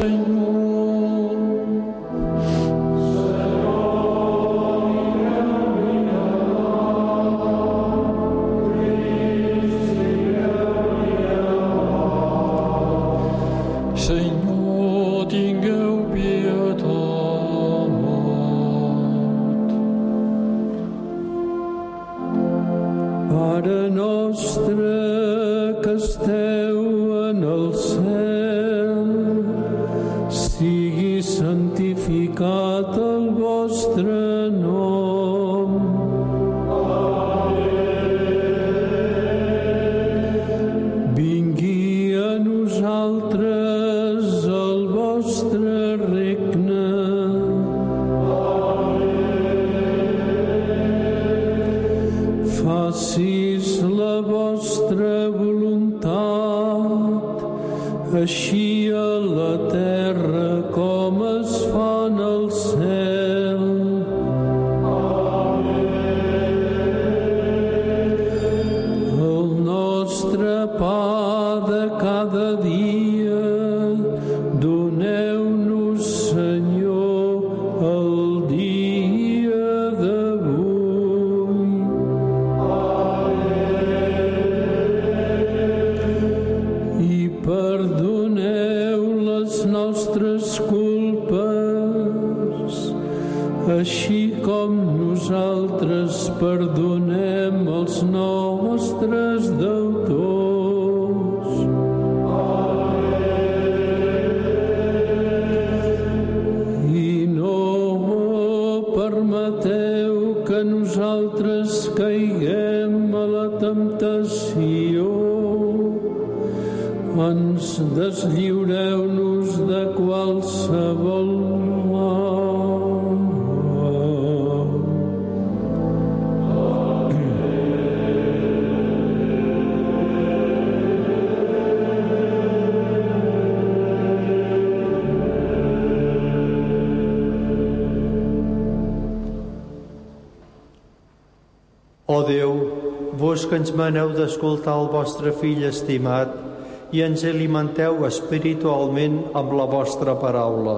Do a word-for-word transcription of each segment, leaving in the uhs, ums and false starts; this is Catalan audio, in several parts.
Ó Déu, vos que ens maneu d'escoltar el vostre Fill estimat i ens alimenteu espiritualment amb la vostra paraula.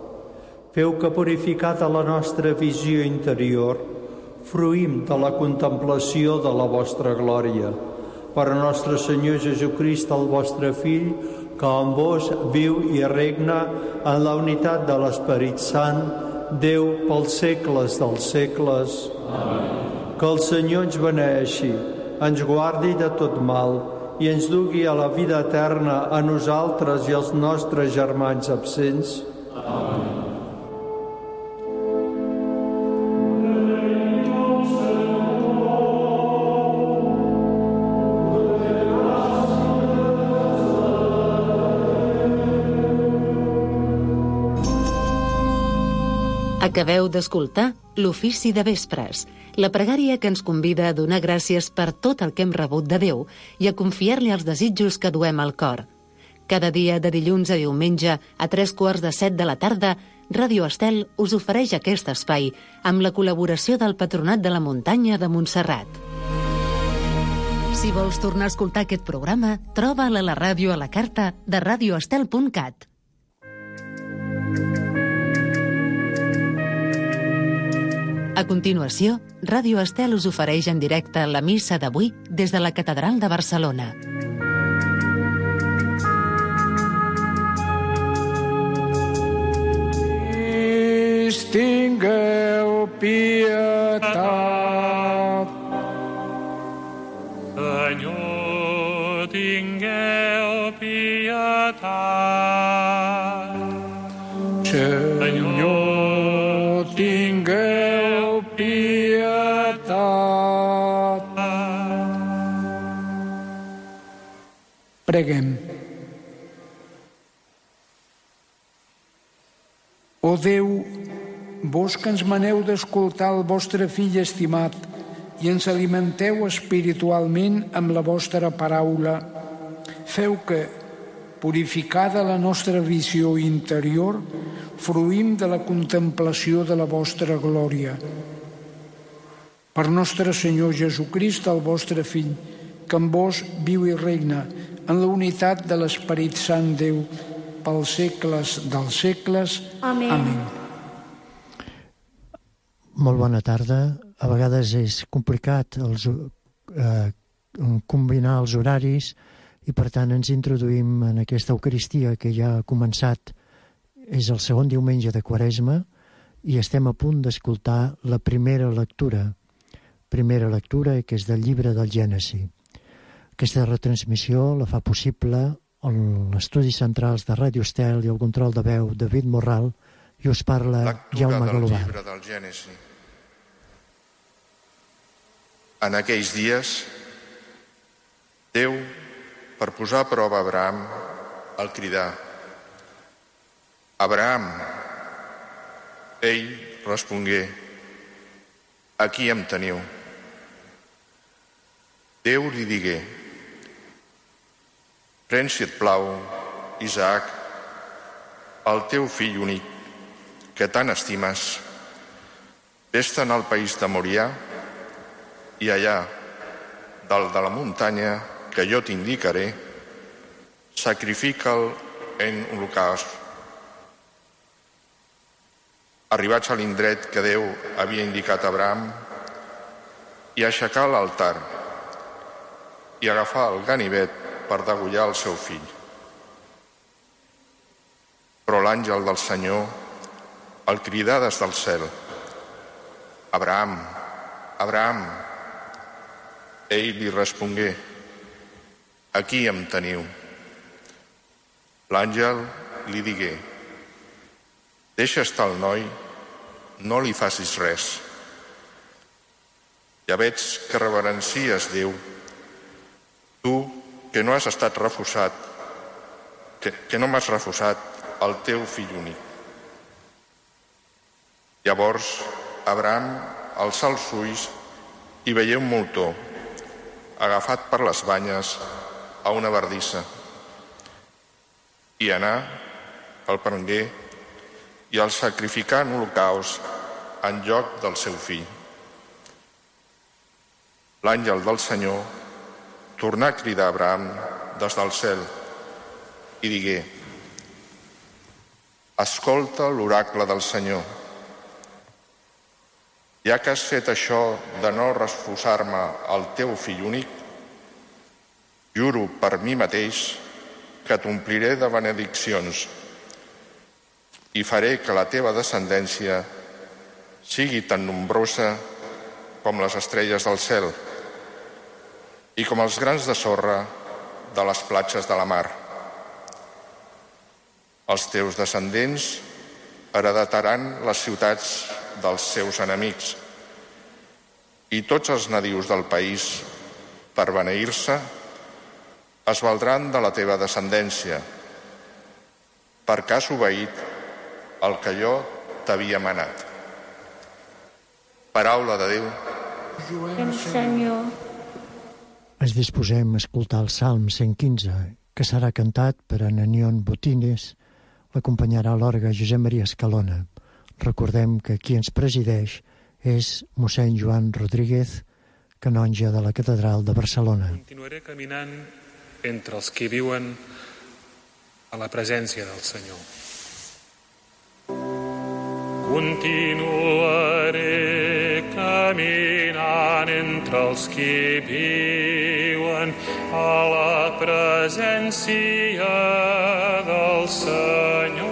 Feu que, purificada la nostra visió interior, fruïm de la contemplació de la vostra glòria. Per a nostre Senyor Jesucrist, el vostre Fill, que amb vos viu i regna en la unitat de l'Esperit Sant, Déu pels segles dels segles. Amén. Que el Senyor ens beneeixi, ens guardi de tot mal i ens dugui a la vida eterna a nosaltres i als nostres germans absents. Amén. Acabeu d'escoltar l'Ofici de Vespres, la pregària que ens convida a donar gràcies per tot el que hem rebut de Déu i a confiar-li els desitjos que duem al cor. Cada dia de dilluns a diumenge a tres quarts de set de la tarda, Ràdio Estel us ofereix aquest espai amb la col·laboració del Patronat de la Muntanya de Montserrat. Si vols tornar a escoltar aquest programa, troba'l a la ràdio a la carta de radio estel punt cat. A continuació, Ràdio Estel us ofereix en directe la missa d'avui des de la Catedral de Barcelona. Tingueu pietat. Senyor, tingueu pietat. Senyor, tingueu pietat. Preguem. O Déu, vos que ens maneu d'escoltar el vostre Fill estimat i ens alimenteu espiritualment amb la vostra paraula, feu que, purificada la nostra visió interior, fruïm de la contemplació de la vostra glòria. Per nostre Senyor Jesucrist, el vostre Fill, que amb vos viu i regna en la unitat de l'Esperit Sant Déu, pels segles dels segles. Amén. Amén. Molt bona tarda. A vegades és complicat els, eh, combinar els horaris i per tant ens introduïm en aquesta Eucaristia que ja ha començat. És el segon diumenge de Quaresma i estem a punt d'escoltar la primera lectura. Primera lectura que és del llibre del Gènesi. Aquesta retransmissió la fa possible els estudis centrals de Ràdio Estel i el control de veu David Morral i us parla Jaume Galobar. Lectura del llibre del Gènesi. En aquells dies, Déu, per posar a prova Abraham, el cridà: Abraham. Ell respongué: aquí em teniu. Déu li digué: pren, si et plau, Isaac, el teu fill únic, que tant estimes, ves-te'n al país de Morià i allà, dalt de la muntanya que jo t'indicaré, sacrifica'l en holocaust. Arribats a l'indret que Déu havia indicat a Abraham, i aixecar l'altar i agafar el ganivet per degollar el seu fill. Però l'àngel del Senyor el cridà des del cel: Abraham, Abraham. Ell li respongué: aquí em teniu. L'àngel li digué: deixa estar el noi, no li facis res. Ja veig que reverencies Déu, tu que no has estat refusat, que, que no m'has refusat el teu fill únic. Llavors Abraham alçà els ulls i veié un moltó, agafat per les banyes a una bardissa. I anà, el prengué i el sacrificà en holocaust en lloc del seu fill. L'àngel del Senyor tornà a cridar a Abraham des del cel i digué: escolta l'oracle del Senyor. Ja que has fet això de no refusar-me el teu fill únic, juro per mi mateix que t'ompliré de benediccions i faré que la teva descendència sigui tan nombrosa com les estrelles del cel i com els grans de sorra de les platges de la mar. Els teus descendents heredataran les ciutats dels seus enemics, i tots els nadius del país, per beneir-se, es valdran de la teva descendència, perquè has obeït el que jo t'havia manat. Paraula de Déu. El Senyor. Ens disposem a escoltar el Salm cent quinze, que serà cantat per Ananion Botines. L'acompanyarà a l'orgue Josep Maria Escalona. Recordem que qui ens presideix és mossèn Joan Rodríguez, canonge de la Catedral de Barcelona. Continuaré caminant entre els que viuen a la presència del Senyor. Continuaré caminant entre els que viuen a la presència del Senyor.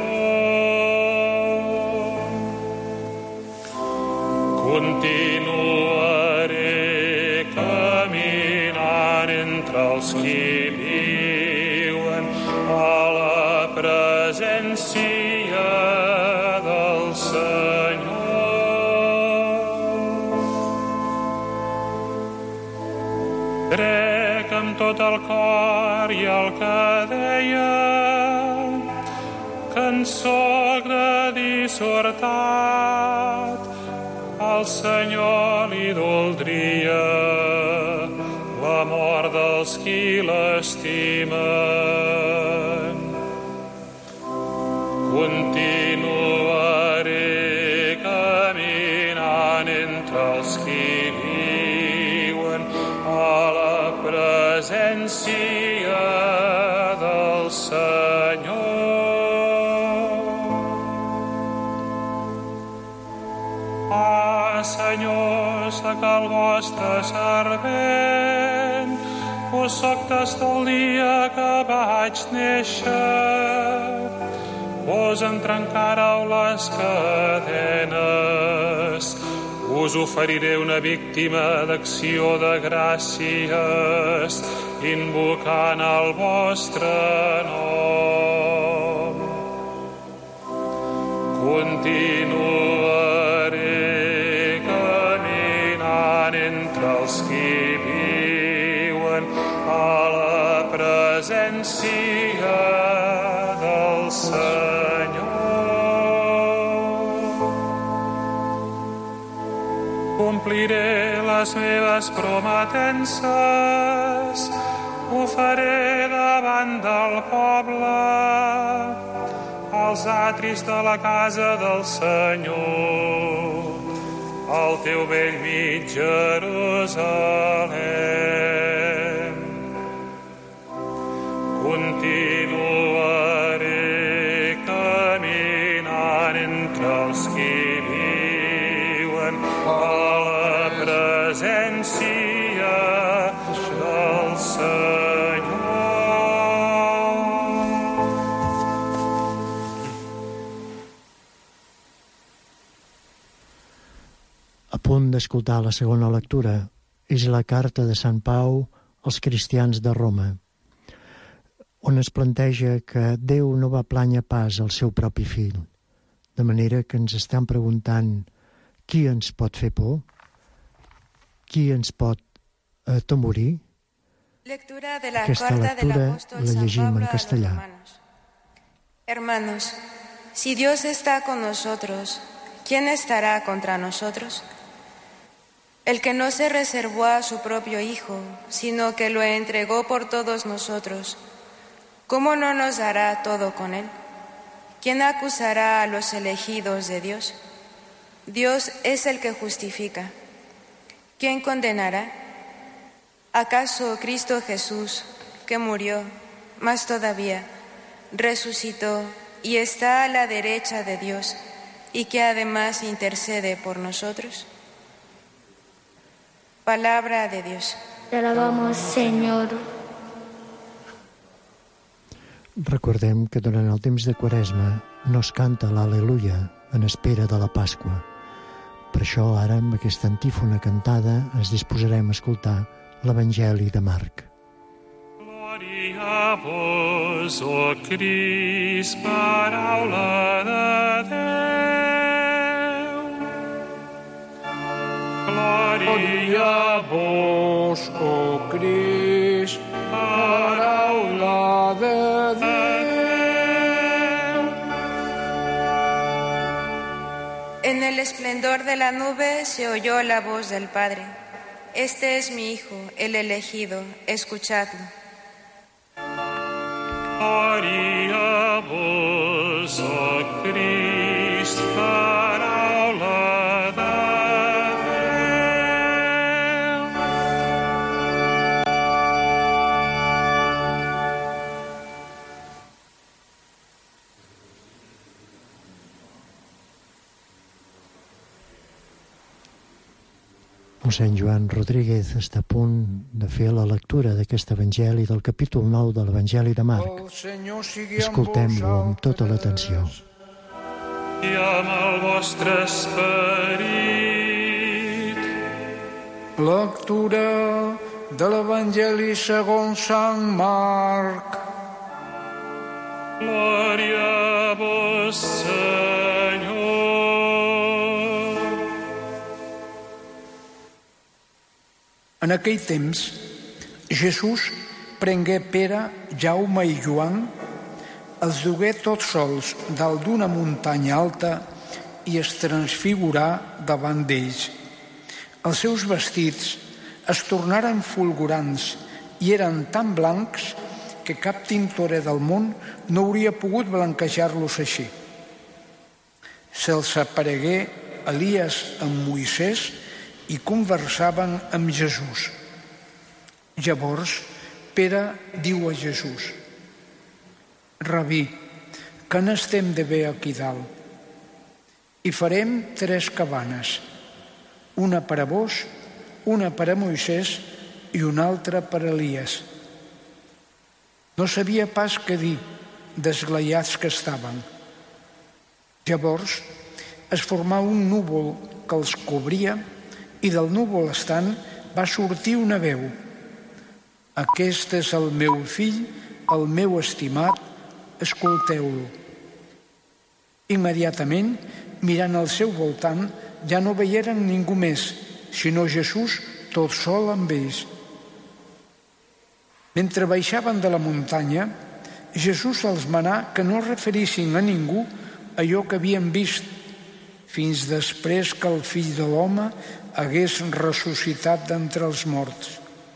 Continuaré caminant entre els que viuen a la presència del Senyor. Crec amb tot el cor i el que deia, que en soc de dissortat, al Senyor li doldria la mort dels qui l'estimen. Continuaré caminant entre els qui viuen a la presència. presència del Senyor. Senyor, sóc el vostre servent. Us soc des del dia que vaig néixer. Us en trencareu les cadenes. Us oferiré una víctima d'acció de gràcies, invocant el vostre nom. Continuaré caminant entre els qui viuen a la presència del Senyor. Compliré les meves prometences, ho faré davant del poble, als atris de la casa del Senyor, al teu bell mig Jerusalem. Continuaré caminant entre els qui viuen a la presència del Senyor. A punt d'escoltar la segona lectura és la carta de Sant Pau als cristians de Roma, on es planteja que Déu no va plànyer pas al seu propi fill, de manera que ens estan preguntant qui ens pot fer por, qui ens pot atemorir. Lectura de la Aquesta carta del lectura apóstol la San llegim Pablo en a los castellà. romanos. Hermanos, si Dios está con nosotros, ¿quién estará contra nosotros? El que no se reservó a su propio Hijo, sino que lo entregó por todos nosotros, ¿cómo no nos dará todo con él? ¿Quién acusará a los elegidos de Dios? Dios es el que justifica. ¿Quién condenará? ¿Acaso Cristo Jesús, que murió, más todavía, resucitó y está a la derecha de Dios, y que además intercede por nosotros? Palabra de Dios. Te alabamos, Señor. Recordem que durant el temps de Quaresma no es canta l'Al·leluia en espera de la Pasqua. Per això ara, amb aquesta antífona cantada, ens disposarem a escoltar l'Evangeli de Marc. Glòria a vos, o Crist, paraula de Déu. Glòria a vos, o Crist, paraula de Déu. En el esplendor de la nube se oyó la voz del Padre. Este es mi Hijo, el elegido, escuchadlo. Gloria a vos, o Crist, paraula de Mossèn Joan Rodríguez està a punt de fer la lectura d'aquest Evangeli del capítol nou de l'Evangeli de Marc. Escoltem-lo amb tota l'atenció. I amb el vostre esperit. Lectura de l'Evangeli segons Sant Marc. Glòria a vos, Senyor. En aquell temps, Jesús prengué Pere, Jaume i Joan, els dugué tots sols dalt d'una muntanya alta i es transfigurà davant d'ells. Els seus vestits es tornaren fulgurants i eren tan blancs que cap tintorer del món no hauria pogut blanquejar-los així. Se'ls aparegué Elies amb Moisès i conversaven amb Jesús. Llavors, Pere diu a Jesús: Rabí, que n'estem de bé aquí dalt? I farem tres cabanes, una per a vos, una per a Moisès i una altra per a Elies. No sabia pas què dir, desglaiats que estaven. Llavors es formà un núvol que els cobria i del núvol estant va sortir una veu. Aquest és el meu fill, el meu estimat, escolteu-lo. Immediatament, mirant al seu voltant, ja no veieren ningú més, sinó Jesús tot sol amb ells. Mentre baixaven de la muntanya, Jesús els manà que no referissin a ningú allò que havien vist, fins després que el fill de l'home hagués ressuscitat d'entre els morts.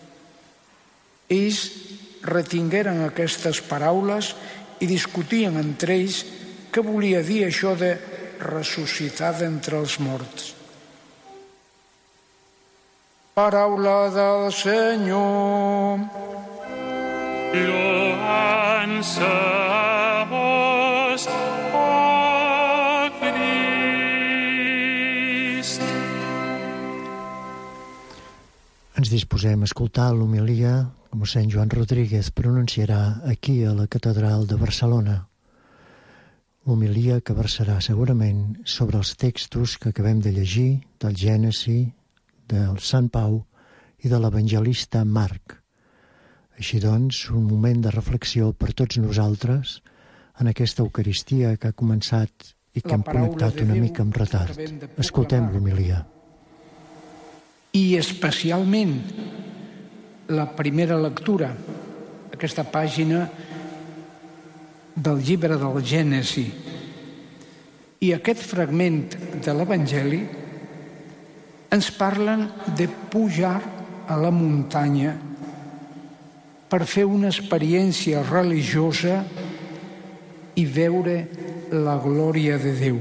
Ells retingueren aquestes paraules i discutien entre ells què volia dir això de ressuscitar d'entre els morts. Paraula del Senyor. Lloança a vos, ó Crist. Ens disposem a escoltar l'homilia que mossèn Joan Rodríguez pronunciarà aquí a la Catedral de Barcelona. Homilia que versarà segurament sobre els textos que acabem de llegir del Gènesi, del Sant Pau i de l'evangelista Marc. Així doncs, un moment de reflexió per tots nosaltres en aquesta Eucaristia que ha començat i que hem connectat una mica amb retard. Escoltem l'homilia. I especialment la primera lectura, aquesta pàgina del llibre del Gènesi. I aquest fragment de l'Evangeli ens parlen de pujar a la muntanya per fer una experiència religiosa i veure la glòria de Déu.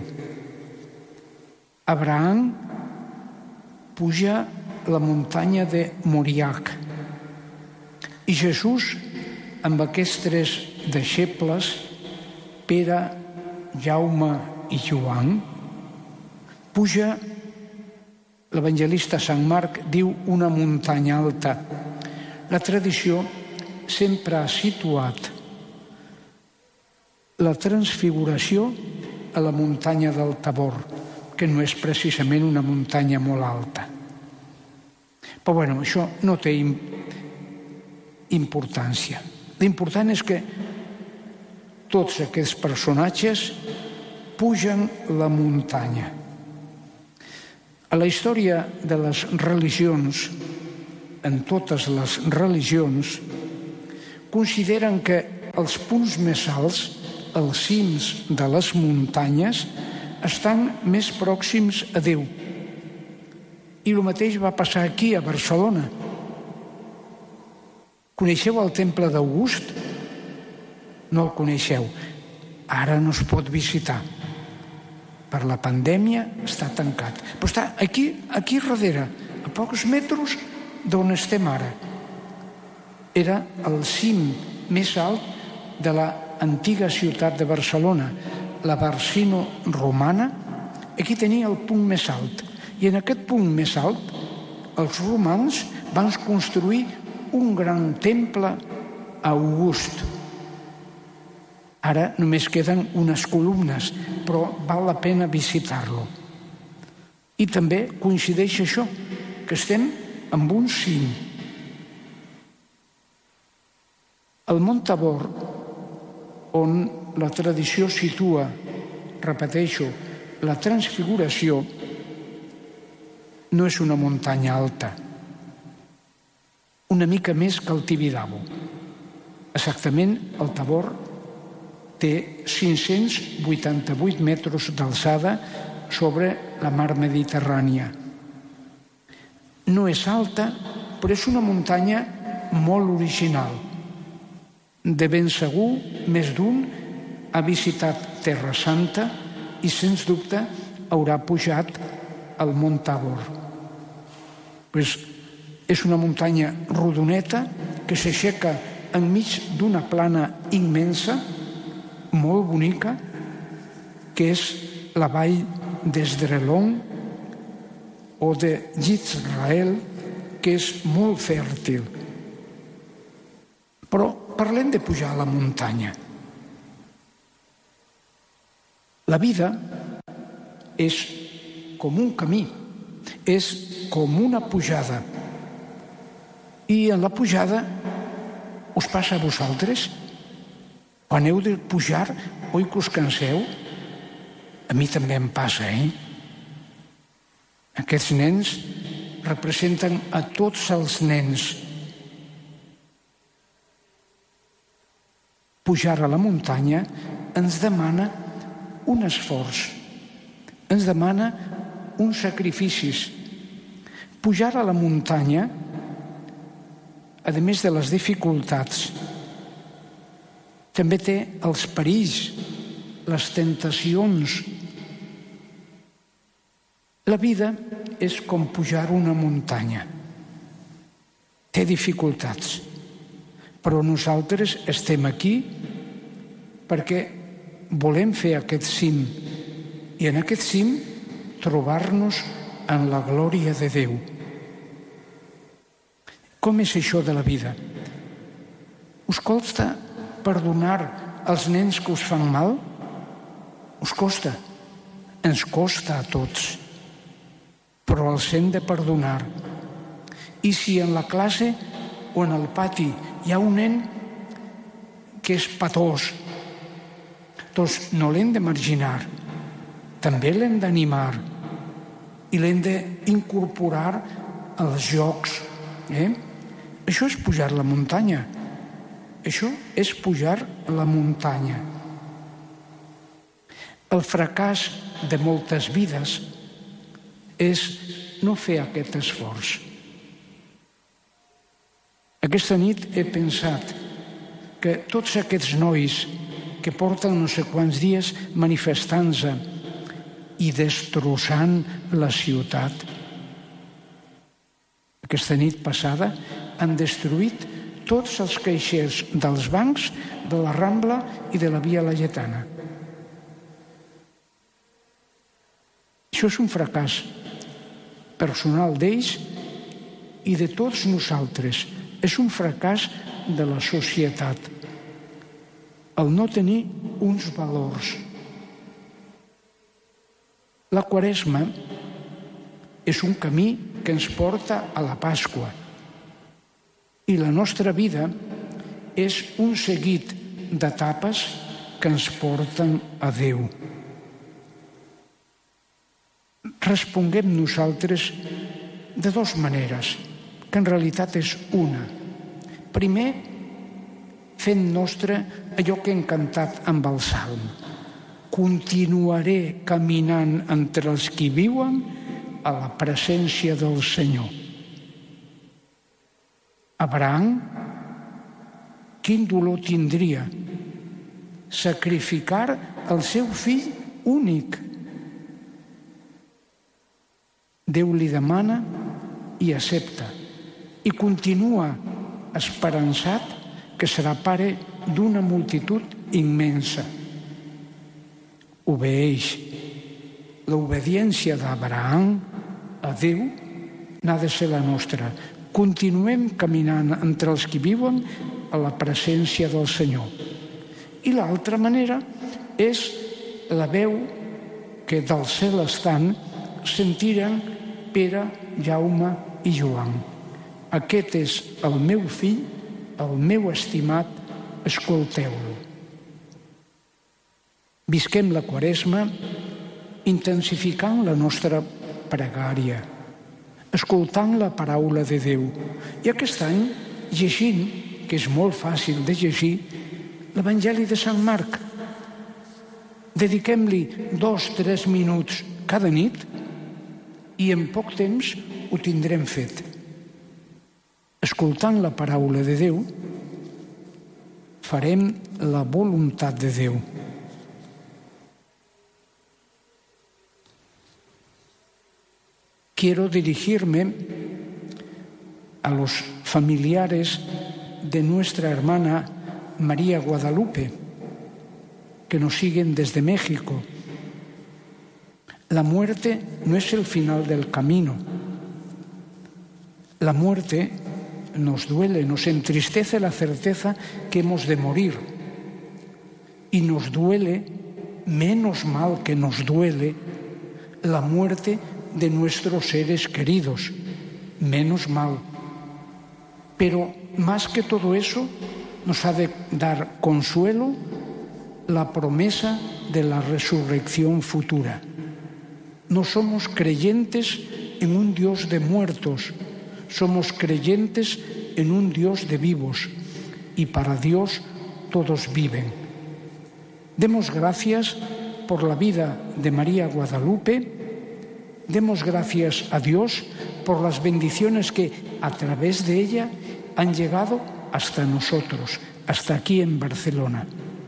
Abraham puja la muntanya de Moriac i Jesús, amb aquests tres deixebles, Pere, Jaume i Joan, puja, l'evangelista Sant Marc diu, una muntanya alta. La tradició sempre ha situat la transfiguració a la muntanya del Tabor, que no és precisament una muntanya molt alta. Però bueno, això no té importància. L'important és que tots aquests personatges pugen la muntanya. A la història de les religions, en totes les religions, consideren que els punts més alts, els cims de les muntanyes, estan més pròxims a Déu. I el mateix va passar aquí, a Barcelona. Coneixeu el temple d'August? No el coneixeu. Ara no es pot visitar. Per la pandèmia està tancat. Però està aquí, aquí darrere, a pocs metres d'on estem ara. Era el cim més alt de l'antiga ciutat de Barcelona, la Barsino romana. Aquí tenia el punt més alt. I en aquest punt més alt, els romans van construir un gran temple a August. Ara només queden unes columnes, però val la pena visitar-lo. I també coincideix això, que estem amb un cim. El Mont Tabor, on la tradició situa, repeteixo, la transfiguració, no és una muntanya alta, una mica més que el Tibidabo. Exactament, el Tabor té cinc-cents vuitanta-vuit metres d'alçada sobre la mar Mediterrània. No és alta, però és una muntanya molt original. De ben segur, més d'un ha visitat Terra Santa i, sens dubte, haurà pujat al Mont Tabor. Pues és una muntanya rodoneta que s'aixeca enmig d'una plana immensa, molt bonica, que és la vall d'Esdrelon, o d'Israel, que és molt fèrtil. Però parlem de pujar a la muntanya. La vida és com un camí, és com una pujada. I en la pujada us passa a vosaltres? Quan heu de pujar, oi que us canseu? A mi també em passa, eh? Aquests nens representen a tots els nens. Pujar a la muntanya ens demana un esforç, ens demana uns sacrificis. Pujar a la muntanya, a més de les dificultats, també té els perills, les tentacions. La vida és com pujar una muntanya. Té dificultats, però nosaltres estem aquí perquè volem fer aquest cim i en aquest cim trobar-nos en la glòria de Déu. Com és això de la vida? Us costa perdonar als nens que us fan mal? Us costa. Ens costa a tots. Però els hem de perdonar. I si en la classe o en el pati hi ha un nen que és patós, doncs no l'hem de marginar. També l'hem d'animar i l'hem d'incorporar als jocs. Eh? Això és pujar la muntanya. Això és pujar la muntanya. El fracàs de moltes vides és no fer aquest esforç. Aquesta nit he pensat que tots aquests nois que porten no sé quants dies manifestant-se i destrossant la ciutat, aquesta nit passada han destruït tots els caixers dels bancs, de la Rambla i de la Via Laietana. Això és un fracàs personal d'ells i de tots nosaltres. És un fracàs de la societat. El no tenir uns valors. La Quaresma és un camí que ens porta a la Pasqua. I la nostra vida és un seguit d'etapes que ens porten a Déu. Responguem nosaltres de dues maneres, que en realitat és una. Primer, fent nostre allò que hem cantat amb el Salm. Continuaré caminant entre els qui viuen a la presència del Senyor. Abraham, quin dolor tindria sacrificar el seu fill únic. Déu li demana i accepta i continua esperançat que serà pare d'una multitud immensa. Obeeix. L'obediència d'Abraham a Déu n'ha de ser la nostra. Continuem caminant entre els que viuen a la presència del Senyor. I l'altra manera és la veu que del cel estant sentiren Pere, Jaume i Joan. Aquest és el meu fill, el meu estimat, escolteu-lo. Visquem la Quaresma intensificant la nostra pregària, escoltant la paraula de Déu. I aquest any, llegint, que és molt fàcil de llegir, l'Evangeli de Sant Marc. Dediquem-li dos, tres minuts cada nit i en poc temps ho tindrem fet. Escoltant la paraula de Déu, farem la voluntat de Déu. Quiero dirigirme a los familiares de nuestra hermana María Guadalupe, que nos siguen desde México. La muerte no es el final del camino, La muerte nos duele, nos entristece la certeza que hemos de morir. Y nos duele, menos mal que nos duele, la muerte de nuestros seres queridos. Menos mal. Pero más que todo eso, nos ha de dar consuelo la promesa de la resurrección futura. No somos creyentes en un Dios de muertos, somos creyentes en un Dios de vivos, y para Dios todos viven. Demos gracias por la vida de María Guadalupe, demos gracias a Dios por las bendiciones que a través de ella han llegado hasta nosotros, hasta aquí en Barcelona.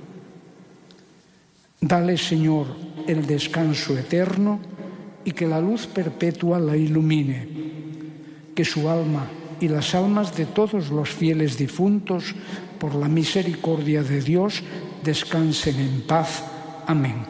Dale, Señor, el descanso eterno y que la luz perpetua la ilumine, que su alma y las almas de todos los fieles difuntos, por la misericordia de Dios, descansen en paz. Amén.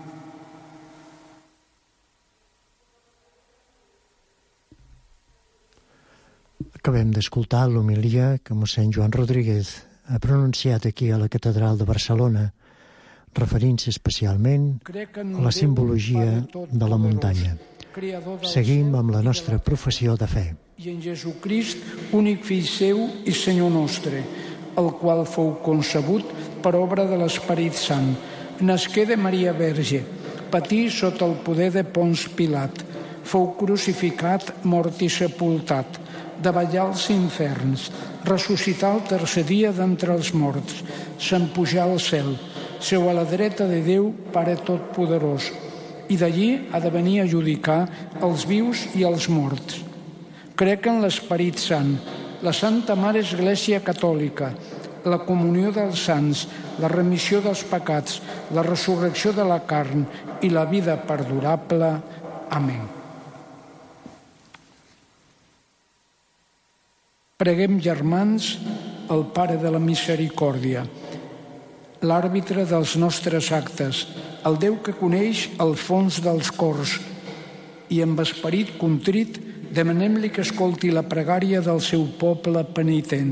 Acabem d'escoltar l'homilia que mossèn Joan Rodríguez ha pronunciat aquí a la Catedral de Barcelona, referint-se especialment a la simbologia de la muntanya. Seguim amb la nostra professió de fe. I en Jesucrist, únic fill seu i Senyor nostre, el qual fou concebut per obra de l'Esperit Sant, nasqué de Maria Verge, patí sota el poder de Pons Pilat, fou crucificat, mort i sepultat, davallar als inferns, ressuscitar el tercer dia d'entre els morts, se'n pujar al cel, seu a la dreta de Déu, Pare Totpoderós, i d'allí ha de venir a judicar els vius i els morts. Crec en l'Esperit Sant, la Santa Mare Església Catòlica, la comunió dels sants, la remissió dels pecats, la resurrecció de la carn i la vida perdurable. Amén. Preguem, germans, el Pare de la Misericòrdia, l'àrbitre dels nostres actes, el Déu que coneix el fons dels cors, i amb esperit contrit demanem-li que escolti la pregària del seu poble penitent.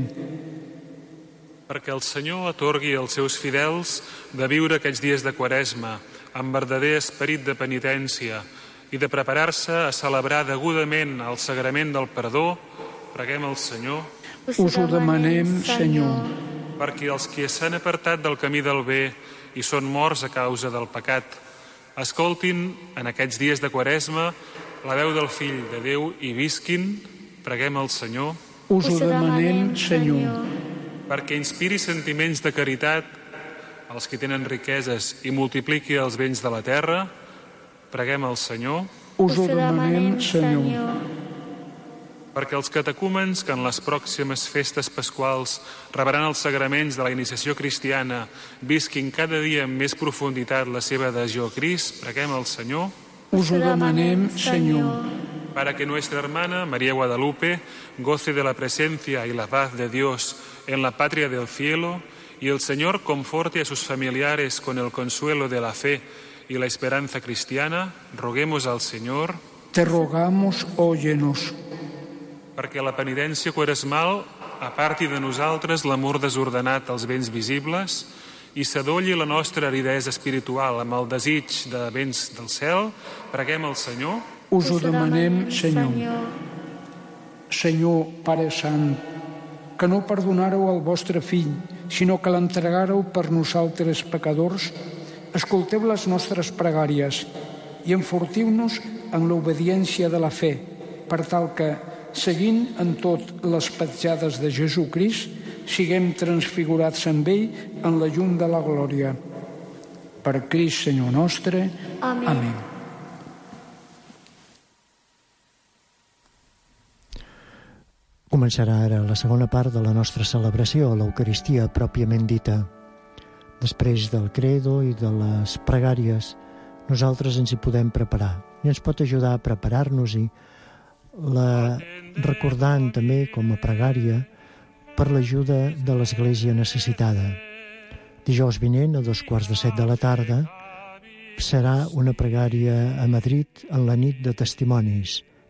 Perquè el Senyor atorgui als seus fidels de viure aquests dies de Quaresma amb verdader esperit de penitència i de preparar-se a celebrar degudament el sagrament del perdó, preguem al Senyor. Us ho demanem, Senyor. Perquè els que s'han apartat del camí del bé i són morts a causa del pecat, escoltin en aquests dies de Quaresma la veu del Fill de Déu i visquin, preguem al Senyor. Us ho demanem, Senyor. Perquè inspiri sentiments de caritat als que tenen riqueses i multipliqui els béns de la terra, preguem al Senyor. Us ho demanem, Senyor. Perquè els catecúmens que en les pròximes festes pasquals rebran els sagraments de la iniciació cristiana visquin cada dia amb més profunditat la seva adhesió a Crist, preguem al Senyor. Us ho demanem, Senyor. Para que nuestra hermana María Guadalupe goce de la presencia y la paz de Dios en la patria del cielo y el Señor conforte a sus familiares con el consuelo de la fe y la esperanza cristiana, roguemos al Señor. Te rogamos, óyenos. Perquè la penitència quaresmal aparti de nosaltres l'amor desordenat als béns visibles i s'adolli la nostra aridesa espiritual amb el desig de béns del cel, preguem al Senyor. Us ho demanem, Senyor. Senyor, Pare Sant, que no perdonàreu el vostre fill, sinó que l'entregàreu per nosaltres pecadors, escolteu les nostres pregàries i enfortiu-nos en l'obediència de la fe, per tal que, seguint en tot les petjades de Jesucrist, siguem transfigurats amb ell en la llum de la glòria. Per Crist, Senyor nostre. Amén. Amén. Començarà ara la segona part de la nostra celebració, l'Eucaristia pròpiament dita. Després del credo i de les pregàries, nosaltres ens hi podem preparar i ens pot ajudar a preparar-nos-hi, la recordant també com a pregària per l'ajuda de l'Església necessitada. Dijous vinent, a dos quarts de set de la tarda, serà una pregària a Madrid en la nit de testimonis,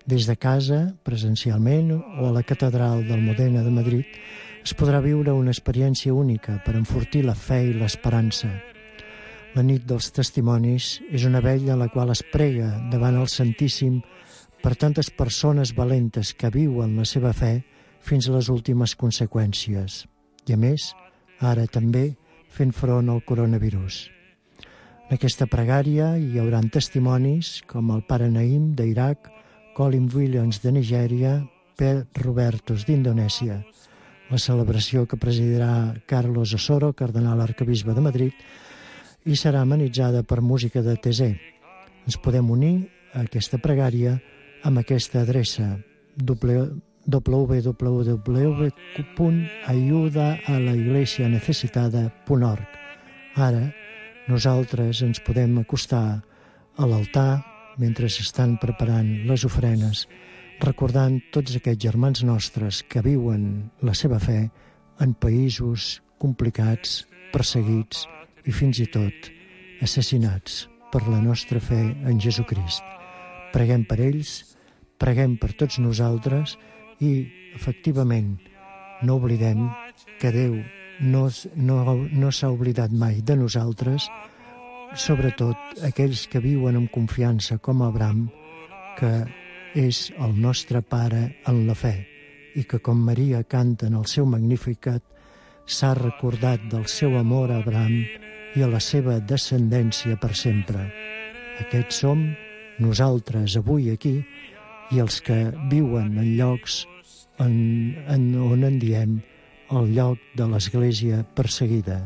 Des de casa, presencialment, o a la Catedral d'Almudena de Madrid, es podrà viure una experiència única per enfortir la fe i l'esperança. La nit dels testimonis és una vetlla a la qual es prega davant el Santíssim per tantes persones valentes que viuen la seva fe fins a les últimes conseqüències. I a més, ara també fent front al coronavirus. En aquesta pregària hi haurà testimonis com el pare Naïm d'Iraq, Colin Williams de Nigèria, Per Robertos d'Indonèsia. La celebració que presidirà Carlos Osoro, cardenal arquebisbe de Madrid, i serà amenitzada per música de Tezé. Ens podem unir a aquesta pregària amb aquesta adreça w w w punt ayuda a la iglesia necessitada punt org. Ara, nosaltres ens podem acostar a l'altar mentre s'estan preparant les ofrenes, recordant tots aquests germans nostres que viuen la seva fe en països complicats, perseguits i fins i tot assassinats per la nostra fe en Jesucrist. Preguem per ells, preguem per tots nosaltres i, efectivament, no oblidem que Déu no, no, no s'ha oblidat mai de nosaltres, sobretot aquells que viuen amb confiança com Abraham, que és el nostre pare en la fe i que, com Maria canta en el seu Magnificat, s'ha recordat del seu amor a Abraham i a la seva descendència per sempre. Aquests som nosaltres avui aquí i els que viuen en llocs en, en, on en diem el lloc de l'Església perseguida.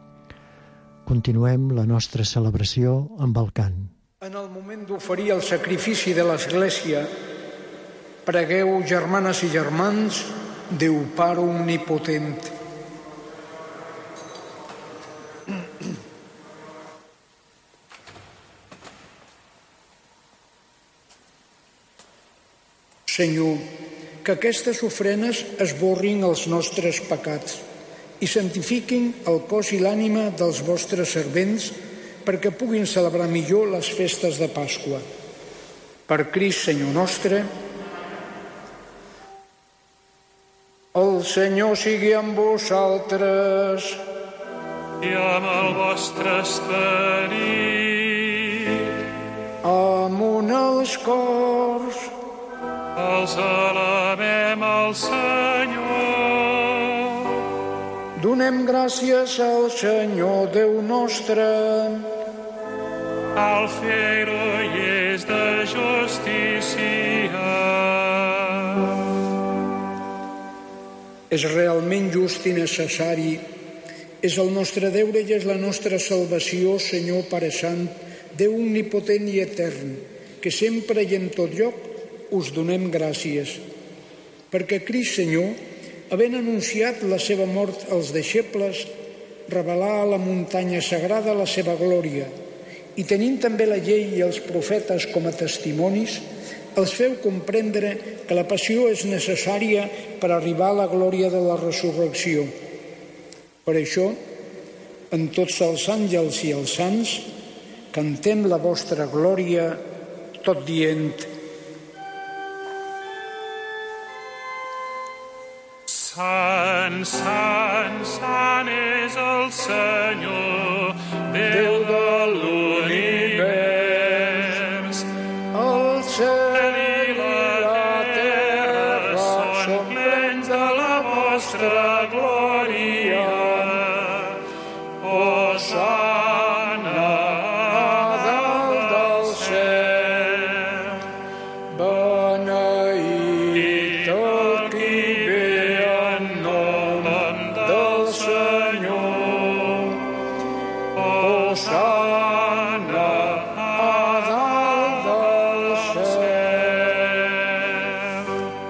Continuem la nostra celebració amb el cant. En el moment d'oferir el sacrifici de l'Església, pregueu, germanes i germans, Déu Pare Omnipotent. Senyor, que aquestes ofrenes esborrin els nostres pecats i santifiquin el cos i l'ànima dels vostres servents perquè puguin celebrar millor les festes de Pasqua. Per Crist, Senyor nostre. El Senyor sigui amb vosaltres. I amb el vostre esperit. Amunt els cors. Els elevem al Senyor. Donem gràcies al Senyor Déu nostre. Al fer-ho i és de justícia. És realment just i necessari. És el nostre deure i és la nostra salvació, Senyor Pare Sant, Déu omnipotent i etern, que sempre i en tot lloc us donem gràcies, perquè Crist Senyor, havent anunciat la seva mort als deixebles, revelà a la muntanya sagrada la seva glòria, i tenint també la llei i els profetes com a testimonis, els feu comprendre que la passió és necessària per arribar a la glòria de la resurrecció. Per això, en tots els àngels i els sants, cantem la vostra glòria, tot dient: Sant, sant, sant és el Senyor, Déu de l'univers. El cel i la terra són plens de la vostra glòria. Hosana a dalt del cel. Beneït el qui ve en nom del Senyor. Hosana a dalt del cel.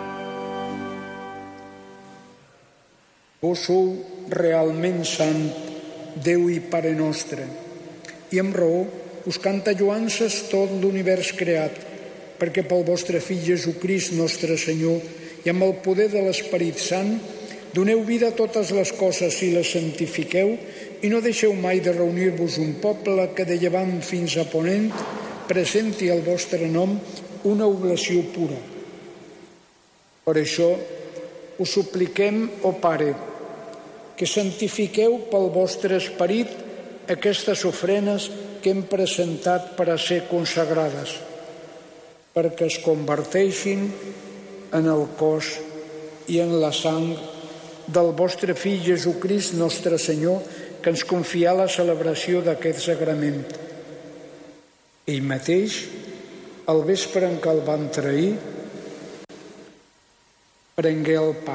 Vós sou realment sant, Déu i Pare nostre, i amb raó us canta lloances tot l'univers creat, perquè pel vostre Fill Jesucrist nostre Senyor i amb el poder de l'Esperit Sant doneu vida a totes les coses i les santifiqueu i no deixeu mai de reunir-vos un poble que de llevant fins a ponent presenti al vostre nom una oblació pura. Per això us supliquem, ó Pare, que santifiqueu pel vostre esperit aquestes ofrenes que hem presentat per a ser consagrades, perquè es converteixin en el cos i en la sang del vostre Fill Jesucrist, nostre Senyor, que ens confià la celebració d'aquest sagrament. Ell mateix, al vespre en què el van trair, prengué el pa.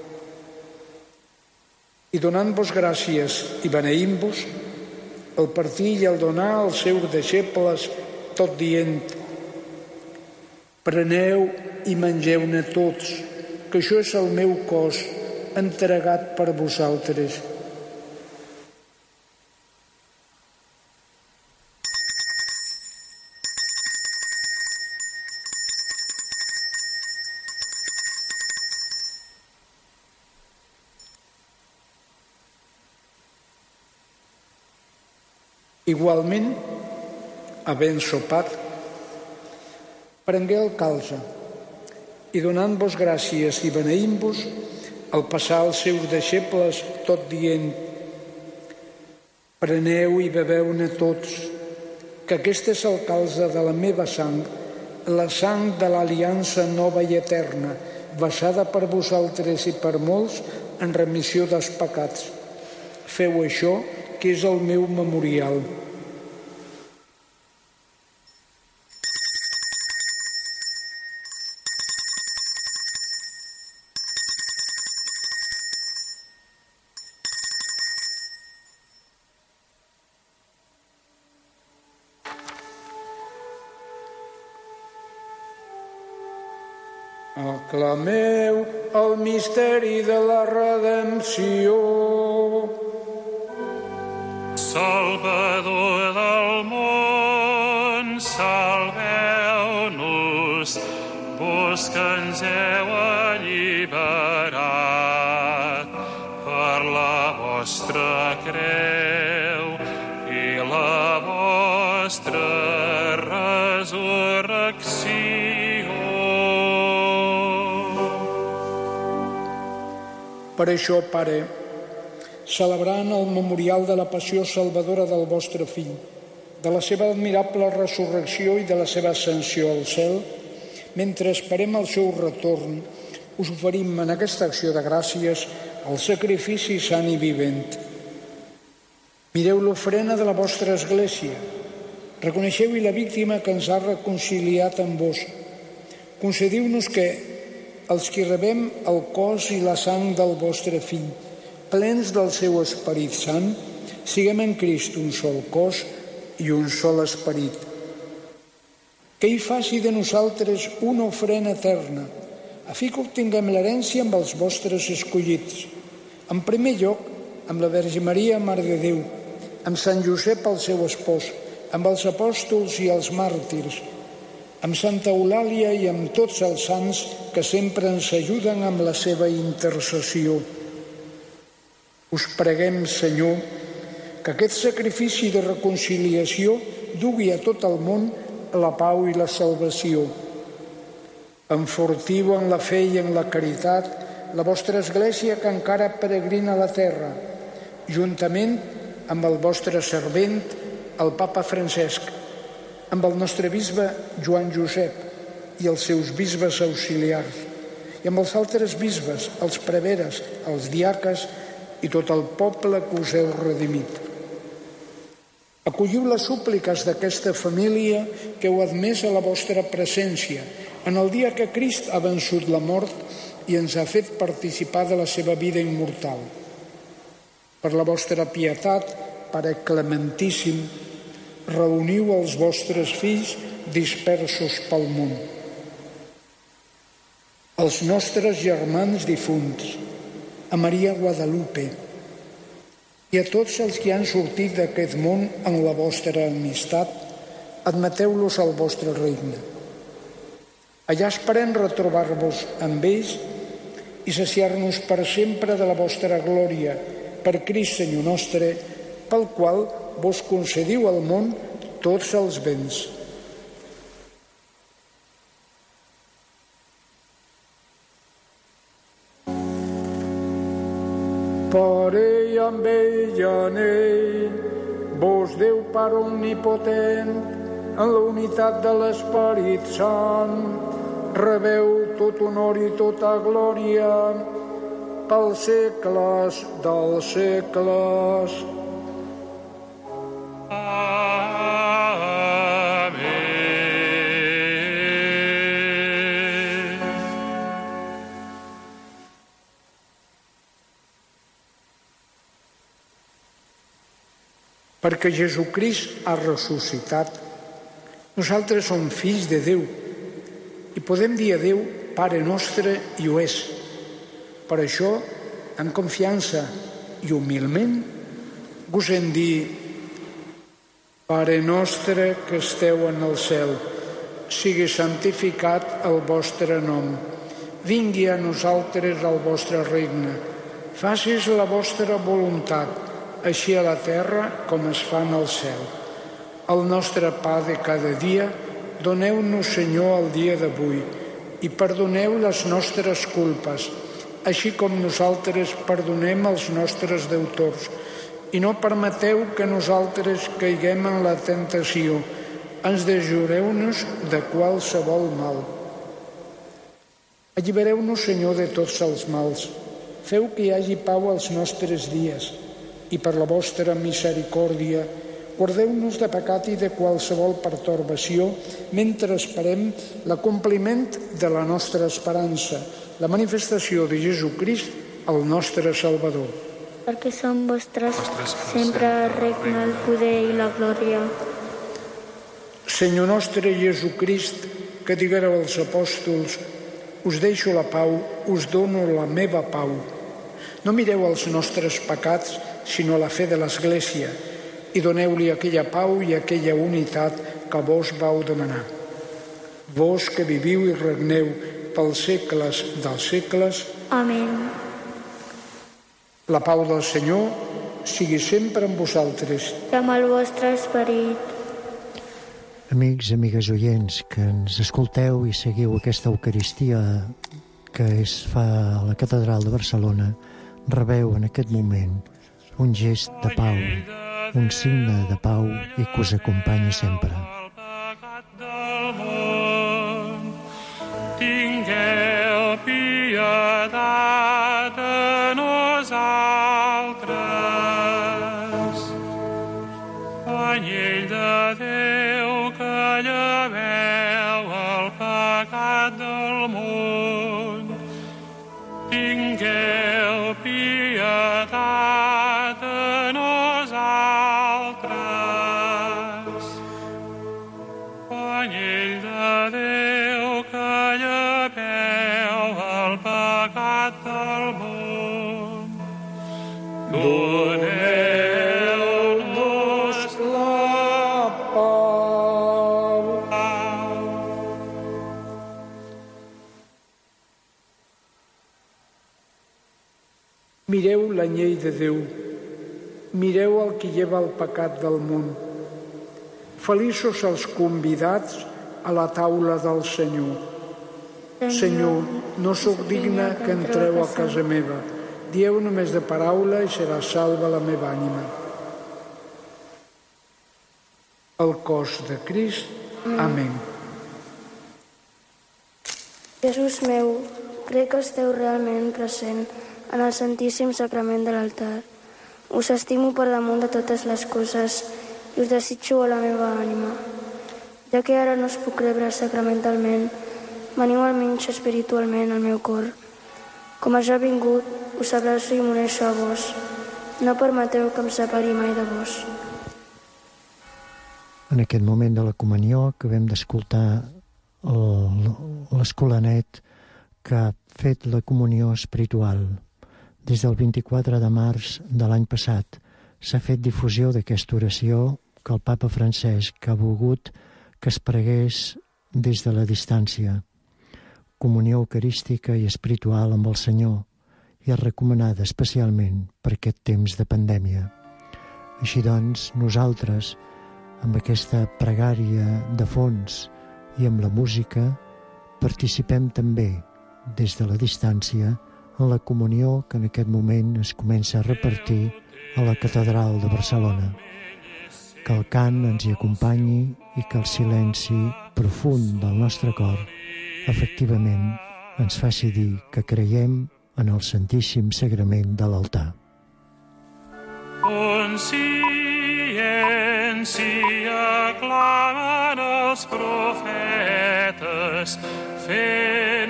I donant-vos gràcies i beneint-vos, el partí i el donar als seus deixebles, tot dient: preneu i mengeu-ne tots, que això és el meu cos, entregat per vosaltres. Igualment, havent sopat, prengué el calze i donant-vos gràcies i beneint-vos, al passar als seus deixebles, tot dient: preneu i beveu-ne tots, que aquest és el calze de la meva sang, la sang de l'aliança nova i eterna, vessada per vosaltres i per molts en remissió dels pecats. Feu això, que és el meu memorial. Aclameu el misteri de la redempció. Salvador del món, salveu-nos, vos que ens heu alliberat per la vostra creu i la vostra resurrecció. Per això, Pare, celebrant el memorial de la passió salvadora del vostre Fill, de la seva admirable resurrecció i de la seva ascensió al cel, mentre esperem el seu retorn, us oferim en aquesta acció de gràcies el sacrifici sant i vivent. Mireu l'ofrena de la vostra Església, reconeixeu-hi la víctima que ens ha reconciliat amb vos. Concediu-nos que els que rebem el cos i la sang del vostre Fill, plens del seu Esperit Sant, siguem en Crist un sol cos i un sol esperit. Que ell faci de nosaltres una ofrena eterna, a fi que obtinguem l'herència amb els vostres escollits. En primer lloc, amb la Verge Maria, Mare de Déu, amb Sant Josep, el seu espòs, amb els apòstols i els màrtirs, amb Santa Eulàlia i amb tots els sants que sempre ens ajuden amb la seva intercessió. Us preguem, Senyor, que aquest sacrifici de reconciliació dugui a tot el món la pau i la salvació. Enfortiu en la fe i en la caritat la vostra Església que encara peregrina a la terra, juntament amb el vostre servent, el Papa Francesc, amb el nostre bisbe Joan Josep i els seus bisbes auxiliars, i amb els altres bisbes, els preveres, els diaques i tot el poble que us heu redimit. Acolliu les súpliques d'aquesta família que heu admès a la vostra presència en el dia que Crist ha vençut la mort i ens ha fet participar de la seva vida immortal. Per la vostra pietat, Pare Clementíssim, reuniu els vostres fills dispersos pel món. Els nostres germans difunts, a Maria Guadalupe i a tots els que han sortit d'aquest món en la vostra amistat, admeteu-los al vostre regne. Allà esperem retrobar-vos amb ells i saciar-nos per sempre de la vostra glòria, per Crist Senyor nostre, pel qual vos concediu al món tots els béns. per ell, amb ell i en ell, vos Déu Pare omnipotent, en la unitat de l'Esperit Sant, rebeu tot honor i tota glòria pels segles dels segles. Perquè Jesucrist ha ressuscitat, nosaltres som fills de Déu i podem dir a Déu Pare nostre i ho és. Per això, amb confiança i humilment, gosem dir: Pare nostre que esteu en el cel, sigui santificat el vostre nom. Vingui a nosaltres el vostre regne. Facis la vostra voluntat, així a la terra com es fa en el cel. El nostre pa de cada dia, doneu-nos, Senyor, el dia d'avui, i perdoneu les nostres culpes, així com nosaltres perdonem els nostres deutors. I no permeteu que nosaltres caiguem en la tentació. Ens desjureu-nos de qualsevol mal. Allibereu-nos, Senyor, de tots els mals. Feu que hi hagi pau als nostres dies, i per la vostra misericòrdia guardeu-nos de pecat i de qualsevol pertorbació mentre esperem l'acompliment de la nostra esperança, la manifestació de Jesucrist, el nostre Salvador. Perquè són vostres sempre el regne, el poder i la glòria. Senyor nostre Jesucrist, que diguéreu als apòstols: us deixo la pau, us dono la meva pau. No mireu els nostres pecats, sinó la fe de l'Església, i doneu-li aquella pau i aquella unitat que vos vau demanar. Vos que viviu i regneu pels segles dels segles. Amén. La pau del Senyor sigui sempre amb vosaltres. I amb el vostre esperit. Amics, amigues oients, que ens escolteu i seguiu aquesta Eucaristia que es fa a la Catedral de Barcelona, rebeu en aquest moment un gest de pau, un signe de pau i que us acompanyi sempre. Tingueu pietat de nosaltres. Anyell de Déu que lleveu el pecat del món, tingueu pietat de nosaltres. Anyell de Déu que lleveu el pecat del món, doneu-nos la pau. Mireu l'anyell de Déu, mireu el que lleva el pecat del món. Feliços els convidats a la taula del Senyor. Senyor, no sóc digne que entreu a casa meva. Dieu només de paraula i serà salva la meva ànima. El cos de Crist. Amén. Jesús meu, crec que esteu realment present en el Santíssim Sacrament de l'altar. Us estimo per damunt de totes les coses i us desitjo a la meva ànima. Ja que ara no us puc rebre sacramentalment, veniu almenys espiritualment al meu cor. Com a ja vingut, us abraço i m'uneixo a vos. No permeteu que em separi mai de vos. En aquest moment de la comunió acabem d'escoltar l'escolanet que ha fet la comunió espiritual. Des del vint-i-quatre de març de l'any passat s'ha fet difusió d'aquesta oració que el papa Francesc ha volgut que es pregués des de la distància. Comunió eucarística i espiritual amb el Senyor i és recomanada especialment per aquest temps de pandèmia. Així doncs, nosaltres, amb aquesta pregària de fons i amb la música, participem també des de la distància en la comunió que en aquest moment es comença a repartir a la Catedral de Barcelona. Que el cant ens hi acompanyi i que el silenci profund del nostre cor efectivament ens faci dir que creiem en el Santíssim Sagrament de l'altar. Consciència clamen els profetes, fent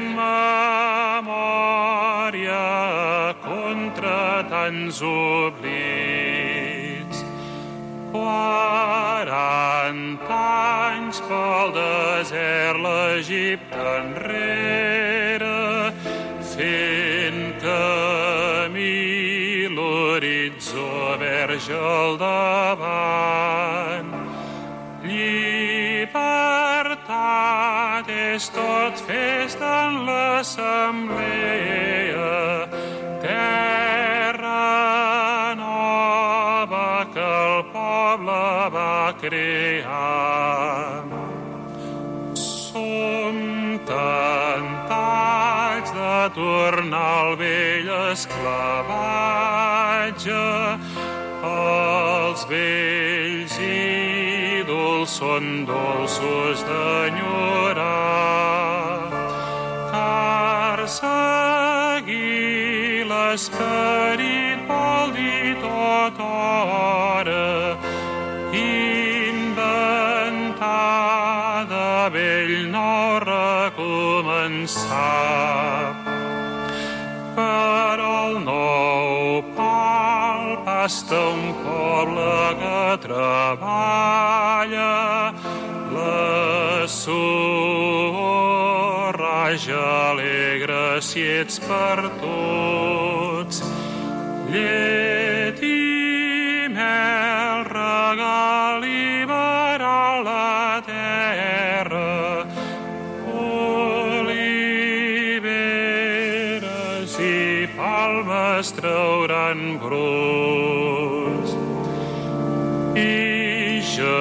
memòria contra tants oblits. Quaranta anys pel desert l'Egipte enrere, fent camí l'horitzó verge al davant. Llibertat és tot festa en l'assemblea, terra nova que el poble va crear. Som tentats de tornar al vell esclavatge, els vells ídols són dolços d'enyorar, car seguir l'esperit vol dir tot hora, inventar de vell nou recomençar. Però el nou pal pasta un poble que treballa, la suor raja alegre si ets per tots. Llet i mel regal liberar la terra, oliveres i palmes trauran brots. I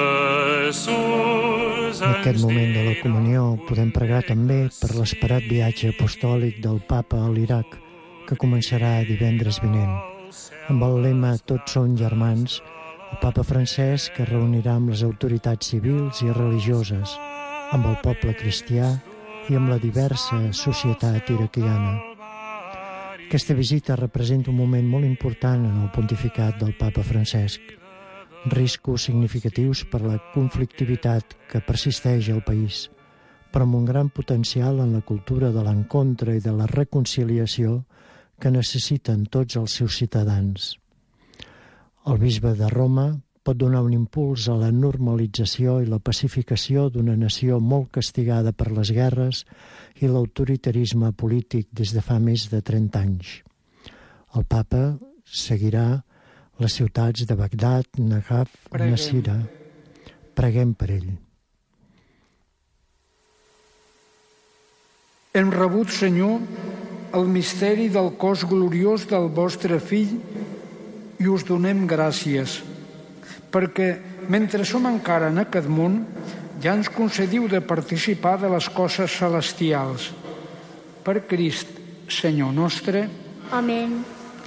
Jesús en aquest moment de la comunió podem pregar també per l'esperat viatge apostòlic del Papa a l'Iraq, que començarà divendres vinent. Amb el lema Tots són germans, el Papa Francesc es reunirà amb les autoritats civils i religioses, amb el poble cristià i amb la diversa societat iraquiana. Aquesta visita representa un moment molt important en el pontificat del Papa Francesc. Riscos significatius per la conflictivitat que persisteix al país, però amb un gran potencial en la cultura de l'encontre i de la reconciliació que necessiten tots els seus ciutadans. El bisbe de Roma pot donar un impuls a la normalització i la pacificació d'una nació molt castigada per les guerres i l'autoritarisme polític des de fa més de trenta anys. El papa seguirà les ciutats de Bagdad, Najaf, Nasira. Preguem per ell. Hem rebut, Senyor, el misteri del cos gloriós del vostre Fill i us donem gràcies, perquè mentre som encara en aquest món ja ens concediu de participar de les coses celestials. Per Crist, Senyor nostre. Amén.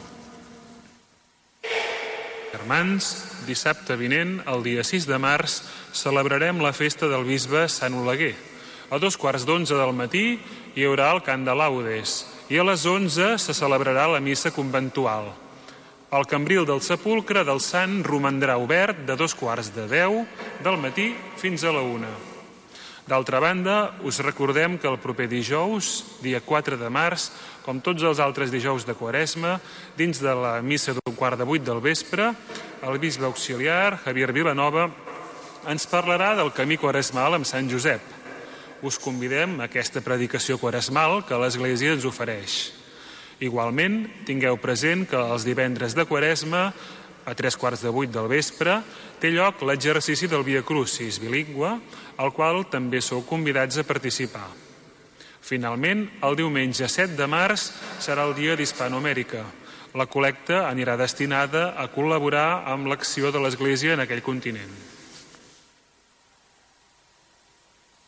Germans, dissabte vinent, el dia sis de març, celebrarem la festa del bisbe Sant Oleguer. A dos quarts d'onze del matí hi haurà el cant de laudes i a les onze se celebrarà la missa conventual. El cambril del sepulcre del sant romandrà obert de dos quarts de deu del matí fins a la una. D'altra banda, us recordem que el proper dijous, dia quatre de març, com tots els altres dijous de Quaresma, dins de la missa d'un quart de vuit del vespre, el bisbe auxiliar, Javier Vilanova, ens parlarà del camí quaresmal amb Sant Josep. Us convidem a aquesta predicació quaresmal que l'Església ens ofereix. Igualment, tingueu present que els divendres de Quaresma, a tres quarts de vuit del vespre, té lloc l'exercici del Via Crucis bilingüe, al qual també sou convidats a participar. Finalment, el diumenge set de març serà el dia d'Hispanoamèrica. La col·lecta anirà destinada a col·laborar amb l'acció de l'Església en aquell continent.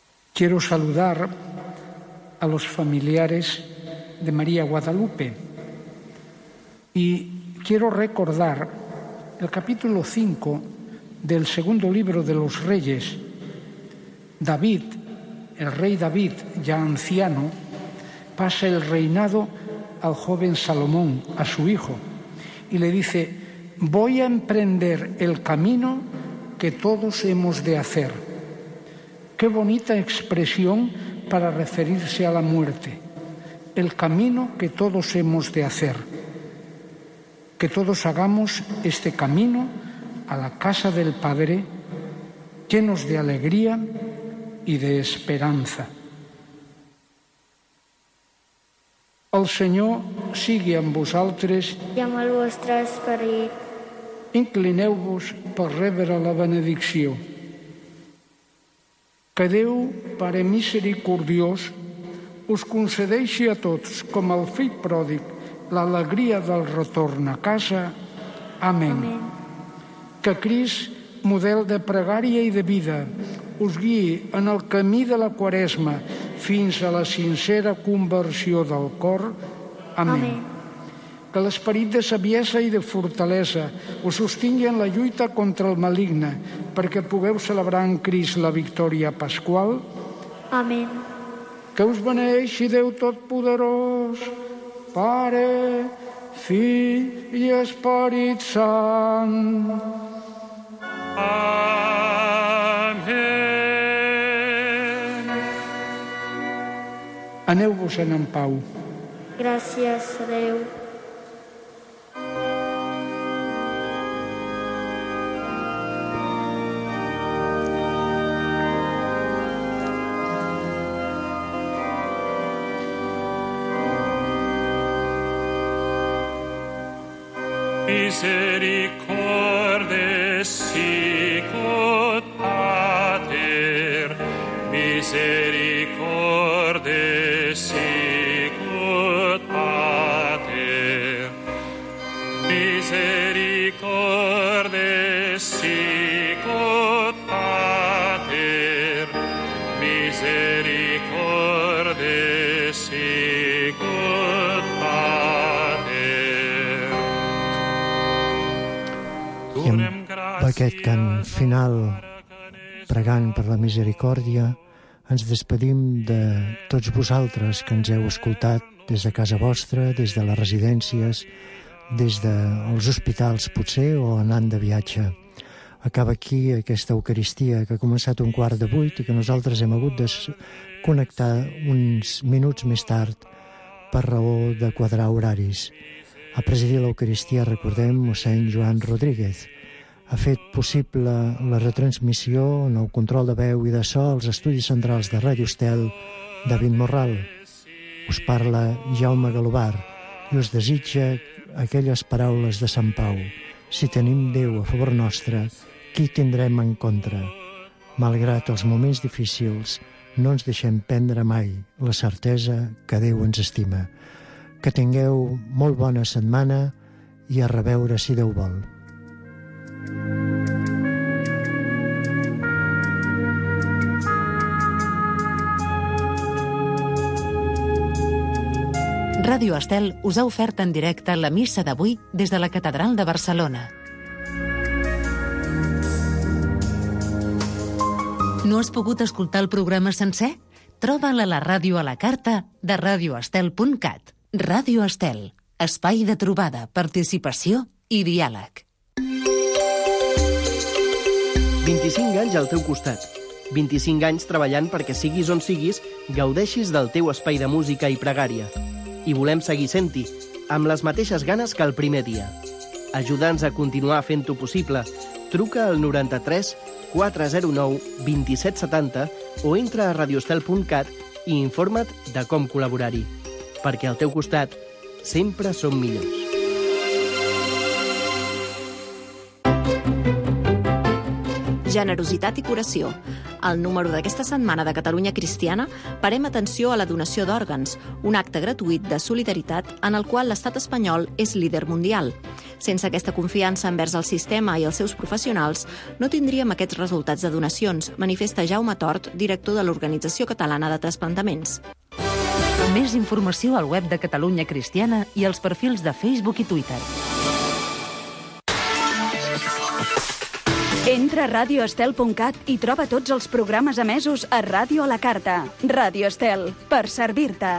Quiero saludar a los familiares de María Guadalupe, Y quiero recordar el capítulo cinco del segundo libro de los Reyes. David, el rey David, ya anciano, pasa el reinado al joven Salomón, a su hijo, y le dice: voy a emprender el camino que todos hemos de hacer. Qué bonita expresión para referirse a la muerte. El camino que todos hemos de hacer. Que todos hagamos este camino a la casa del Padre, llenos de alegría y de esperanza. El Senyor sigui amb vosaltres. I amb el vostre esperit. Inclineu-vos per rebre la benedicció. Que Déu, Pare misericordiós, us concedeixi a tots, com el fill pròdig, l'alegria del retorn a casa. Amén. Amén. Que Crist, model de pregària i de vida, us guiï en el camí de la Quaresma fins a la sincera conversió del cor. Amén. Amén. Que l'esperit de saviesa i de fortalesa us sostingui en la lluita contra el maligne, perquè pugueu celebrar en Crist la victòria pasqual. Amén. Que us beneeixi Déu Totpoderós, Pare, Fill i Esperit Sant. Amén. Aneu-vos-en en pau. Gràcies a Déu. Misericordes sicut Pater, misericordes sicut Pater, misericordes sicut Pater, misericordes sicut Pater. I amb aquest cant final, pregant per la misericòrdia, ens despedim de tots vosaltres que ens heu escoltat des de casa vostra, des de les residències, des dels hospitals potser, o anant de viatge. Acaba aquí aquesta Eucaristia que ha començat un quart de vuit i que nosaltres hem hagut de connectar uns minuts més tard per raó de quadrar horaris. Ha presidit l'Eucaristia, recordem, mossèn Joan Rodríguez. Ha fet possible la retransmissió en el control de veu i de so als estudis centrals de Ràdio Estel, David Morral. Us parla Jaume Galobar i us desitja aquelles paraules de Sant Pau: si tenim Déu a favor nostre, qui tindrem en contra? Malgrat els moments difícils, no ens deixem prendre mai la certesa que Déu ens estima. Que tingueu molt bona setmana i a reveure si Déu vol. Ràdio Estel us ha ofert en directe la missa d'avui des de la Catedral de Barcelona. No has pogut escoltar el programa sencer? Troba'l a la ràdio a la carta de radio estel punt cat. Ràdio Estel, espai de trobada, participació i diàleg. vint-i-cinc anys al teu costat. vint-i-cinc anys treballant perquè siguis on siguis, gaudeixis del teu espai de música i pregària. I volem seguir sent-hi, amb les mateixes ganes que el primer dia. Ajuda'ns a continuar fent-ho possible. Truca al noranta-tres quatre zero nou vint set setanta o entra a radio estel punt cat i informa't de com col·laborar-hi. Perquè al teu costat sempre som millors. Generositat i curació. Al número d'aquesta setmana de Catalunya Cristiana parem atenció a la donació d'òrgans, un acte gratuït de solidaritat en el qual l'estat espanyol és líder mundial. Sense aquesta confiança envers el sistema i els seus professionals, no tindríem aquests resultats de donacions, manifesta Jaume Tort, director de l'Organització Catalana de Trasplantaments. Més informació al web de Catalunya Cristiana i als perfils de Facebook i Twitter. Entra a radio estel punt cat i troba tots els programes emesos a Ràdio a la Carta. Ràdio Estel, per servir-te.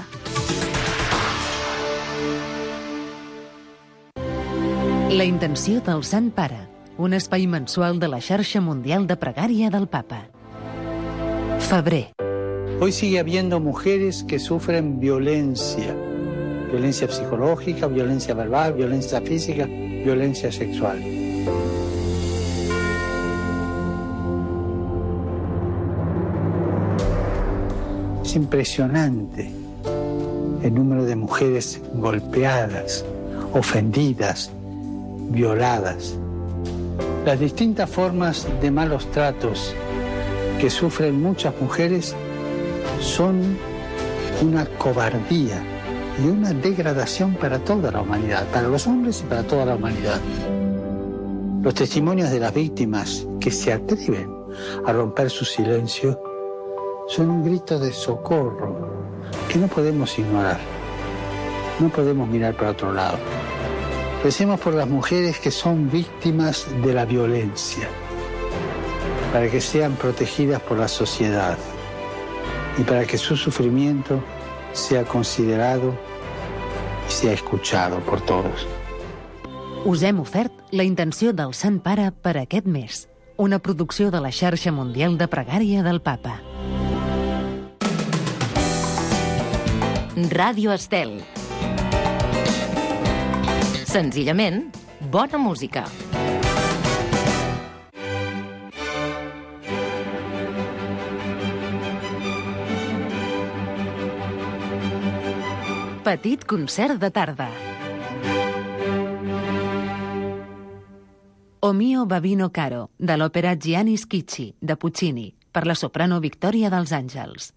La intenció del Sant Pare, un espai mensual de la xarxa mundial de pregària del Papa. Febrer. Hoy sigue habiendo mujeres que sufren violencia, violencia psicológica, violencia verbal, violencia física, violencia sexual. Es impresionante el número de mujeres golpeadas, ofendidas, violadas. Las distintas formas de malos tratos que sufren muchas mujeres son una cobardía y una degradación para toda la humanidad, para los hombres y para toda la humanidad. Los testimonios de las víctimas que se atreven a romper su silencio son un grito de socorro que no podemos ignorar. No podemos mirar para otro lado. Recemos por las mujeres que son víctimas de la violencia, para que sean protegidas por la sociedad y para que su sufrimiento sea considerado y sea escuchado por todos. Us hem ofert la intenció del Sant Pare per aquest mes, una producció de la xarxa mundial de pregària del Papa. Ràdio Estel. Senzillament, bona música. Petit concert de tarda. O mio Babino Caro, de l'òpera Gianni Schicchi, de Puccini, per la soprano Victòria dels Àngels.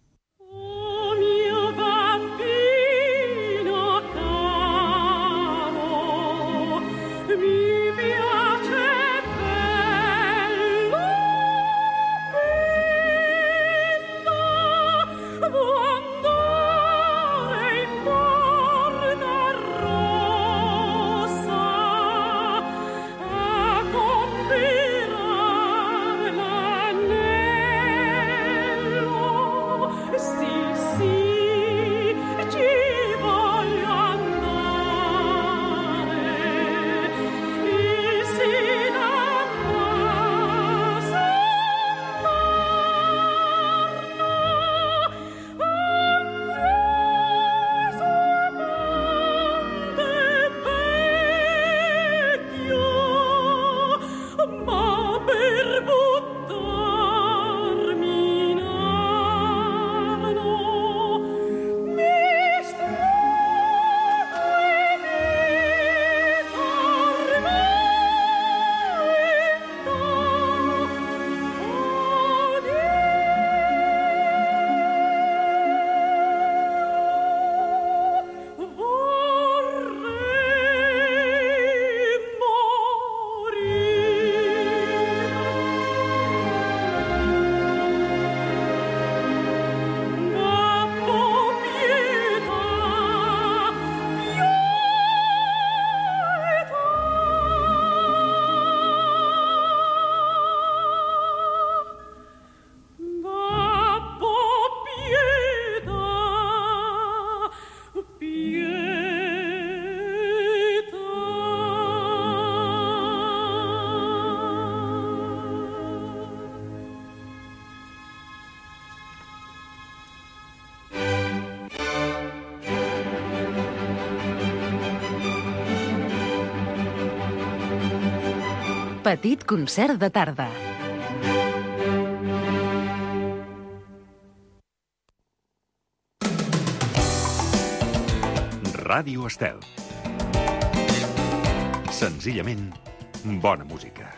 Petit concert de tarda. Ràdio Estel. Senzillament, bona música.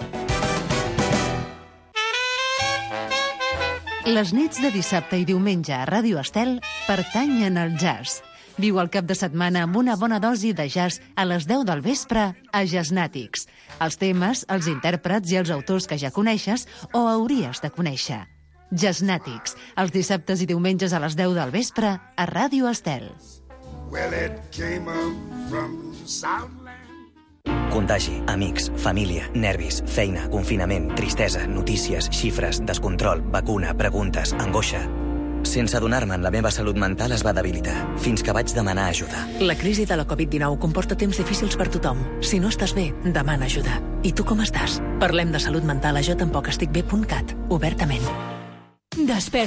Les nits de dissabte i diumenge a Ràdio Estel pertanyen al jazz. Viu el cap de setmana amb una bona dosi de jazz a les deu del vespre a Jazznàtics. Els temes, els intèrprets i els autors que ja coneixes o hauries de conèixer. Gesnàtics, els dissabtes i diumenges a les deu del vespre a Ràdio Estel. Well, it came up from Southland. Contagi, amics, família, nervis, feina, confinament, tristesa, notícies, xifres, descontrol, vacuna, preguntes, angoixa. Sense adonar-me'n, la meva salut mental es va debilitar, fins que vaig demanar ajuda. La crisi de la covid dinou comporta temps difícils per tothom. Si no estàs bé, demana ajuda. I tu com estàs? Parlem de salut mental a jo tampoc estic bé punt cat, obertament. Desperta.